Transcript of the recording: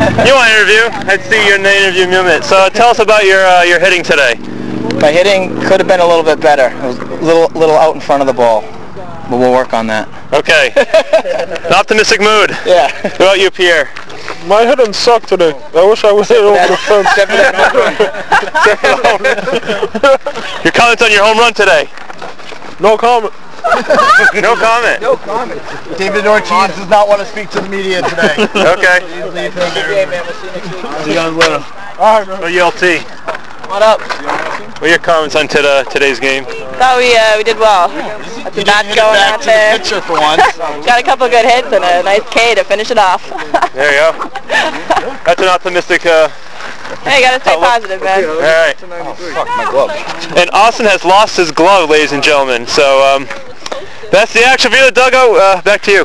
You want to interview? I'd see you in the interview moment. So tell us about your hitting today. My hitting could have been a little bit better. It was a little out in front of the ball, but we'll work on that. Okay. An optimistic mood. Yeah. What about you, Pierre? My hitting sucked today. I wish I was hit over the fence. Your comments on your home run today? No comment. No comment. No comment. David Ortiz does not want to speak to the media today. Okay. See you guys later. All right, man. Go ULT. What up? What are your comments on today's game? Thought we did well. That's the bats going out there. Pitcher for once. Got a couple good hits and a nice K to finish it off. There you go. That's an optimistic. Hey, you gotta stay positive, man. All right. Oh, fuck, my glove. And Austin has lost his glove, ladies and gentlemen. So that's the action via the dugout. Back to you.